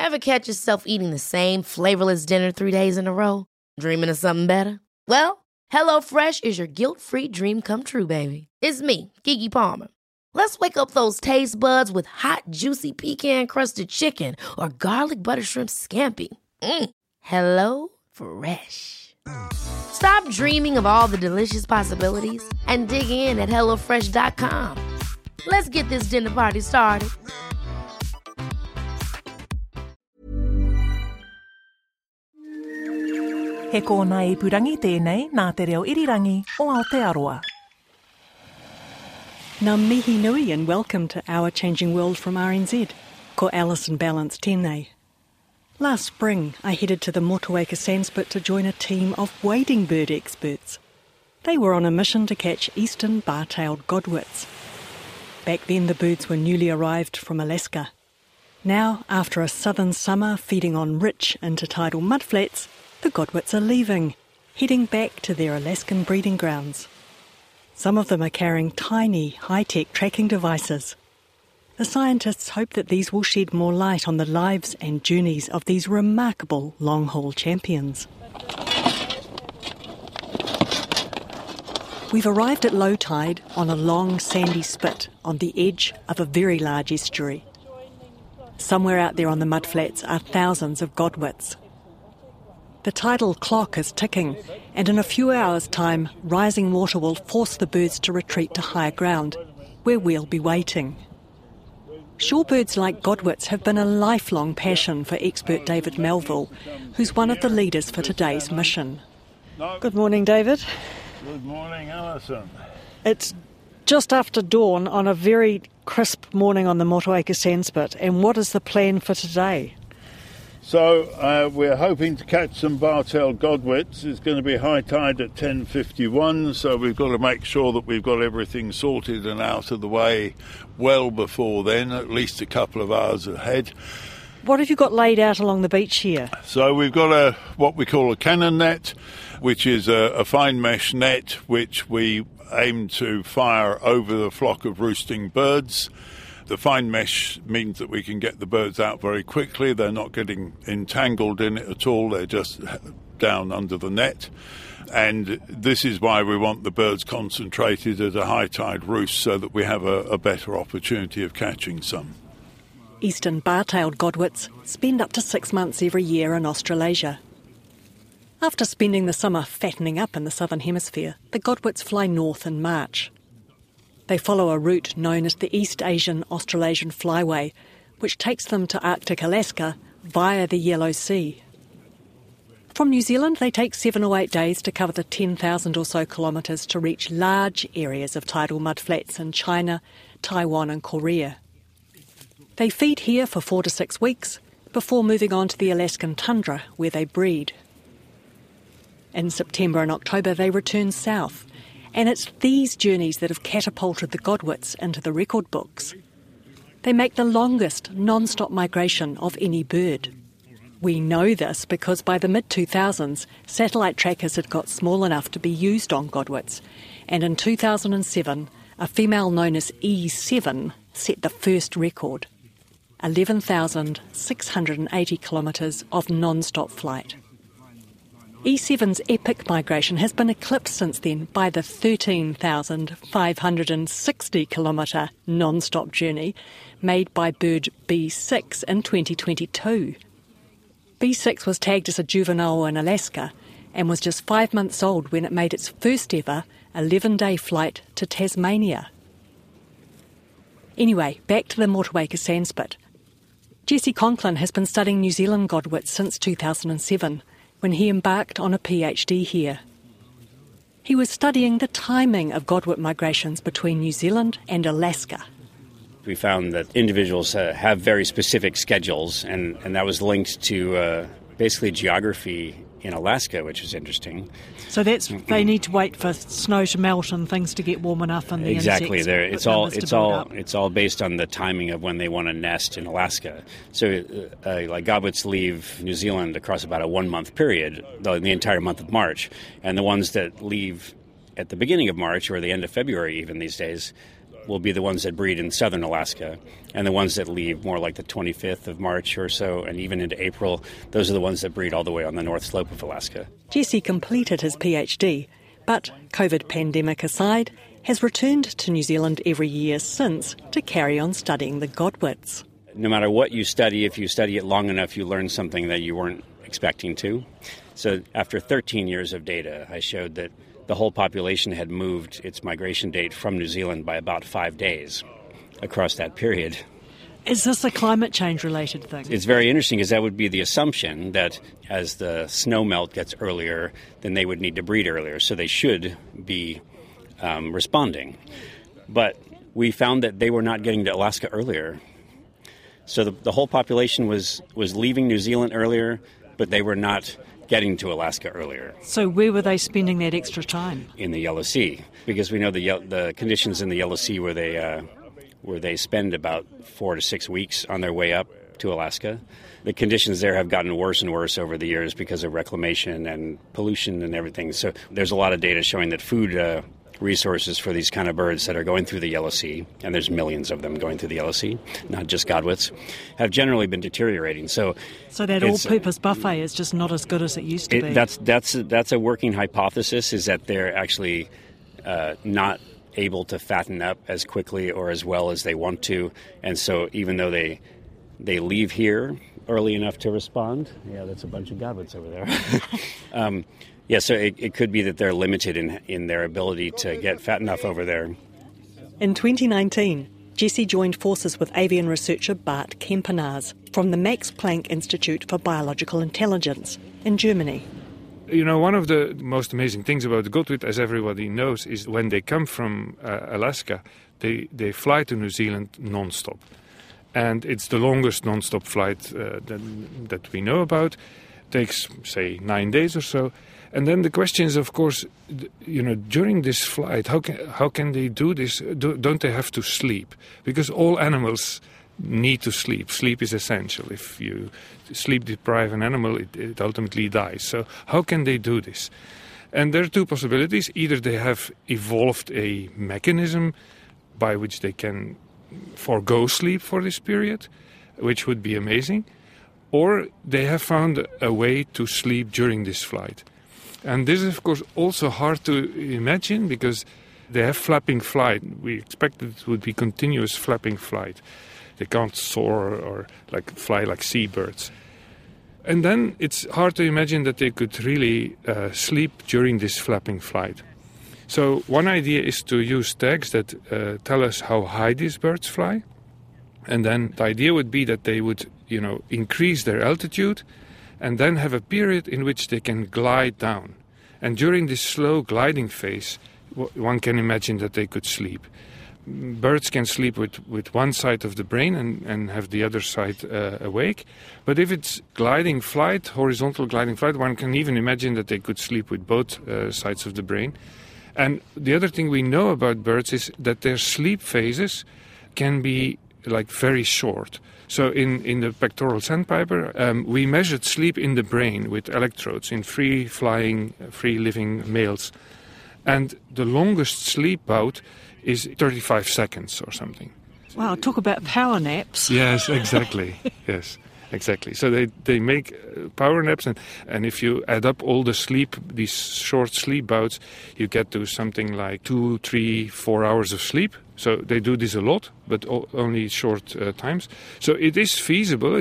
Ever catch yourself eating the same flavorless dinner 3 days in a row? Dreaming of something better? Well, HelloFresh is your guilt-free dream come true, baby. It's me, Keke Palmer. Let's wake up those taste buds with hot, juicy pecan-crusted chicken or garlic butter shrimp scampi. Hello Fresh. Stop dreaming of all the delicious possibilities and dig in at HelloFresh.com. Let's get this dinner party started. He kōna ipurangi tēnei nā te reo irirangi o Aotearoa. Ngā mihi nui and welcome to Our Changing World from RNZ. Ko Alison Balance tēnei. Last spring, I headed to the Motueka Sandspit to join a team of wading bird experts. They were on a mission to catch eastern bar-tailed godwits. Back then, the birds were newly arrived from Alaska. Now, after a southern summer feeding on rich intertidal mudflats, the godwits are leaving, heading back to their Alaskan breeding grounds. Some of them are carrying tiny, high-tech tracking devices. The scientists hope that these will shed more light on the lives and journeys of these remarkable long-haul champions. We've arrived at low tide on a long sandy spit on the edge of a very large estuary. Somewhere out there on the mudflats are thousands of godwits. The tidal clock is ticking, and in a few hours' time, rising water will force the birds to retreat to higher ground, where we'll be waiting. Shorebirds like godwits have been a lifelong passion for expert David Melville, who's one of the leaders for today's mission. Good morning, David. Good morning, Alison. It's just after dawn on a very crisp morning on the Motueka Sandspit, and what is the plan for today? So we're hoping to catch some bar-tailed godwits. It's going to be high tide at 10:51, so we've got to make sure that we've got everything sorted and out of the way well before then, at least a couple of hours ahead. What have you got laid out along the beach here? So we've got what we call a cannon net, which is a fine mesh net which we aim to fire over the flock of roosting birds. The fine mesh means that we can get the birds out very quickly. They're not getting entangled in it at all. They're just down under the net. And this is why we want the birds concentrated at a high tide roost so that we have a better opportunity of catching some. Eastern bar-tailed godwits spend up to 6 months every year in Australasia. After spending the summer fattening up in the southern hemisphere, the godwits fly north in March. They follow a route known as the East Asian Australasian Flyway, which takes them to Arctic Alaska via the Yellow Sea. From New Zealand, they take 7 or 8 days to cover the 10,000 or so kilometres to reach large areas of tidal mudflats in China, Taiwan and Korea. They feed here for 4 to 6 weeks before moving on to the Alaskan tundra, where they breed. In September and October, they return south. And it's these journeys that have catapulted the godwits into the record books. They make the longest non-stop migration of any bird. We know this because by the mid-2000s, satellite trackers had got small enough to be used on godwits. And in 2007, a female known as E7 set the first record. 11,680 kilometres of non-stop flight. E7's epic migration has been eclipsed since then by the 13,560-kilometre non-stop journey made by bird B6 in 2022. B6 was tagged as a juvenile in Alaska and was just 5 months old when it made its first ever 11-day flight to Tasmania. Anyway, back to the Motueka Sandspit. Jesse Conklin has been studying New Zealand godwits since 2007, when he embarked on a PhD here. He was studying the timing of godwit migrations between New Zealand and Alaska. We found that individuals have very specific schedules, and that was linked to basically geography in Alaska, which is interesting. So that's they need to wait for snow to melt and things to get warm enough, and the exactly insects, it's all based on the timing of when they want to nest in Alaska. So like godwits leave New Zealand across about a 1 month period, the entire month of March, and the ones that leave at the beginning of March or the end of February even these days will be the ones that breed in southern Alaska, and the ones that leave more like the 25th of March or so, and even into April, those are the ones that breed all the way on the north slope of Alaska. Jesse completed his PhD, but COVID pandemic aside, has returned to New Zealand every year since to carry on studying the godwits. No matter what you study, if you study it long enough, you learn something that you weren't expecting to. So after 13 years of data, I showed that the whole population had moved its migration date from New Zealand by about 5 days across that period. Is this a climate change related thing? It's very interesting because that would be the assumption that as the snow melt gets earlier, then they would need to breed earlier. So they should be responding. But we found that they were not getting to Alaska earlier. So the whole population was leaving New Zealand earlier, but they were not getting to Alaska earlier. So where were they spending that extra time? In the Yellow Sea, because we know the conditions in the Yellow Sea where they spend about 4 to 6 weeks on their way up to Alaska. The conditions there have gotten worse and worse over the years because of reclamation and pollution and everything. So there's a lot of data showing that food resources for these kind of birds that are going through the Yellow Sea, and there's millions of them going through the Yellow Sea, not just godwits, have generally been deteriorating. So that all-purpose buffet is just not as good as it used to be. That's a working hypothesis, is that they're actually not able to fatten up as quickly or as well as they want to, and so even though they leave here early enough to respond, that's a bunch of godwits over there. So it could be that they're limited in their ability to get fat enough over there. In 2019, Jesse joined forces with avian researcher Bart Kempenaars from the Max Planck Institute for Biological Intelligence in Germany. You know, one of the most amazing things about the godwit, as everybody knows, is when they come from Alaska, they fly to New Zealand non-stop. And it's the longest non-stop flight that we know about. It takes, say, 9 days or so. And then the question is, of course, during this flight, how can they do this? Don't they have to sleep? Because all animals need to sleep. Sleep is essential. If you sleep deprive an animal, it ultimately dies. So how can they do this? And there are two possibilities. Either they have evolved a mechanism by which they can forego sleep for this period, which would be amazing, or they have found a way to sleep during this flight. And this is, of course, also hard to imagine because they have flapping flight. We expected it would be continuous flapping flight. They can't soar or fly like seabirds. And then it's hard to imagine that they could really sleep during this flapping flight. So one idea is to use tags that tell us how high these birds fly. And then the idea would be that they would, increase their altitude and then have a period in which they can glide down. And during this slow gliding phase, one can imagine that they could sleep. Birds can sleep with one side of the brain and have the other side awake. But if it's gliding flight, horizontal gliding flight, one can even imagine that they could sleep with both sides of the brain. And the other thing we know about birds is that their sleep phases can be very short. So in the pectoral sandpiper, we measured sleep in the brain with electrodes in free-flying, free-living males. And the longest sleep bout is 35 seconds or something. Wow, talk about power naps. Yes, exactly. Yes, exactly. So they make power naps, and if you add up all the sleep, these short sleep bouts, you get to something like 2, 3, 4 hours of sleep. So they do this a lot, but only short times. So it is feasible,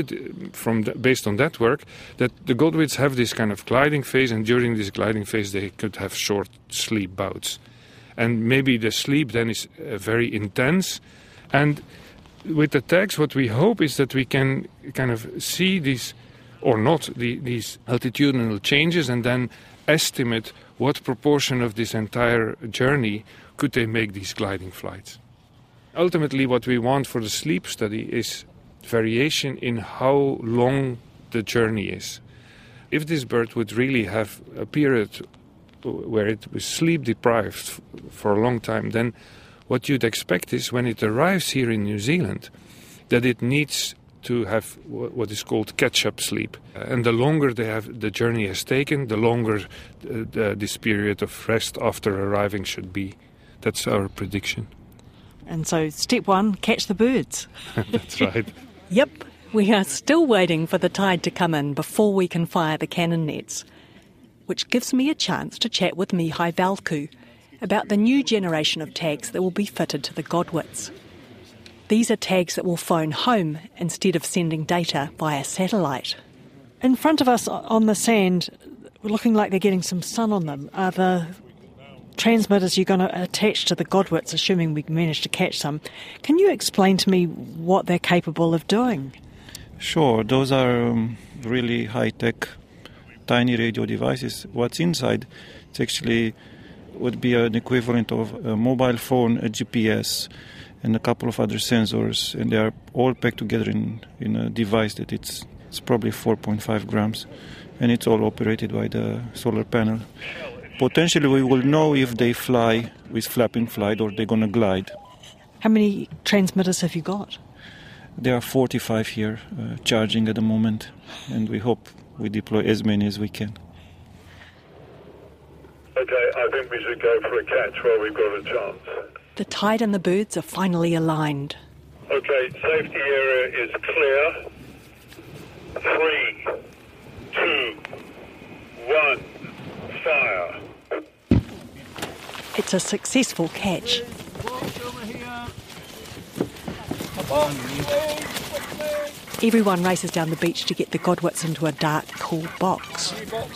based on that work, that the godwits have this kind of gliding phase, and during this gliding phase they could have short sleep bouts. And maybe the sleep then is very intense. And with the tags, what we hope is that we can kind of see these, or not, these altitudinal changes, and then estimate what proportion of this entire journey could they make these gliding flights. Ultimately, what we want for the sleep study is variation in how long the journey is. If this bird would really have a period where it was sleep deprived for a long time, then what you'd expect is when it arrives here in New Zealand, that it needs to have what is called catch-up sleep. And the longer the journey has taken, the longer this period of rest after arriving should be. That's our prediction. And so step one, catch the birds. That's right. Yep, we are still waiting for the tide to come in before we can fire the cannon nets, which gives me a chance to chat with Mihai Valcu about the new generation of tags that will be fitted to the Godwits. These are tags that will phone home instead of sending data via satellite. In front of us on the sand, looking like they're getting some sun on them, are the transmitters you're going to attach to the Godwits, assuming we manage to catch some. Can you explain to me what they're capable of doing? Sure, those are really high-tech, tiny radio devices. What's inside, it's actually would be an equivalent of a mobile phone, a GPS, and a couple of other sensors, and they are all packed together in a device that it's probably 4.5 grams, and it's all operated by the solar panel. Potentially we will know if they fly with flapping flight or they're going to glide. How many transmitters have you got? There are 45 here charging at the moment, and we hope we deploy as many as we can. Okay, I think we should go for a catch while we've got a chance. The tide and the birds are finally aligned. Okay, safety area is clear. 3, 2, 1, fire. It's a successful catch. Everyone races down the beach to get the Godwits into a dark, cool box.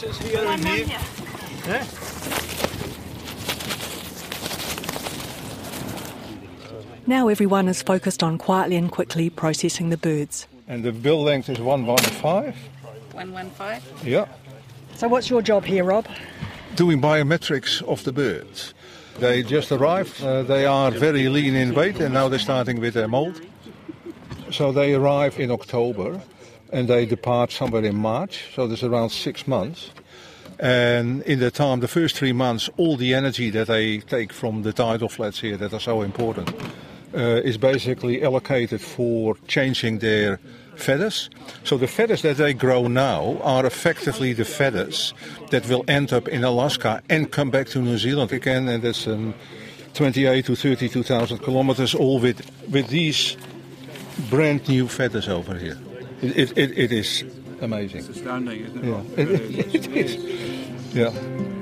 Now everyone is focused on quietly and quickly processing the birds. And the bill length is 115. 115? Yeah. So what's your job here, Rob? Doing biometrics of the birds. They just arrived. They are very lean in weight, and now they're starting with their molt. So they arrive in October, and they depart somewhere in March. So there's around 6 months. And in the time, the first 3 months, all the energy that they take from the tidal flats here that are so important is basically allocated for changing their feathers. So the feathers that they grow now are effectively the feathers that will end up in Alaska and come back to New Zealand again, and that's 28 to 32,000 kilometers, all with these brand new feathers over here. It is amazing. It's astounding, isn't it? Yeah, it is. Yeah.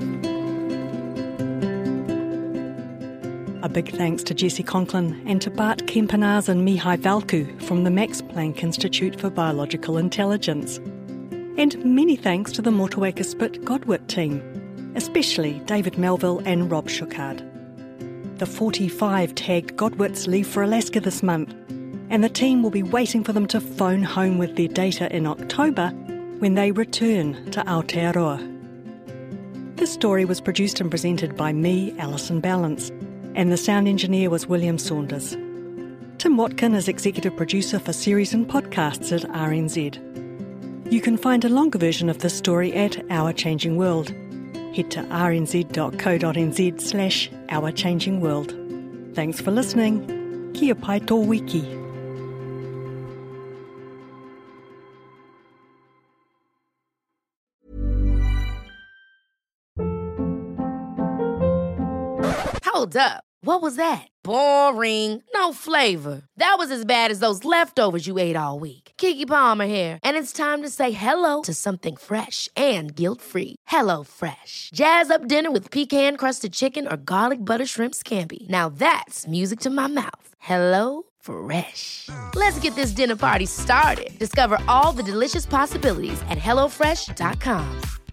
A big thanks to Jesse Conklin and to Bart Kempenaars and Mihai Valcu from the Max Planck Institute for Biological Intelligence. And many thanks to the Motueka Spit Godwit team, especially David Melville and Rob Schuchard. The 45 tagged Godwits leave for Alaska this month, and the team will be waiting for them to phone home with their data in October when they return to Aotearoa. This story was produced and presented by me, Alison Ballance, and the sound engineer was William Saunders. Tim Watkin is executive producer for series and podcasts at RNZ. You can find a longer version of this story at Our Changing World. Head to rnz.co.nz/Our Changing World. Thanks for listening. Kia pai tō wiki. Hold up. What was that? Boring. No flavor. That was as bad as those leftovers you ate all week. Keke Palmer here, and it's time to say hello to something fresh and guilt-free. Hello Fresh. Jazz up dinner with pecan-crusted chicken or garlic butter shrimp scampi. Now that's music to my mouth. Hello Fresh. Let's get this dinner party started. Discover all the delicious possibilities at HelloFresh.com.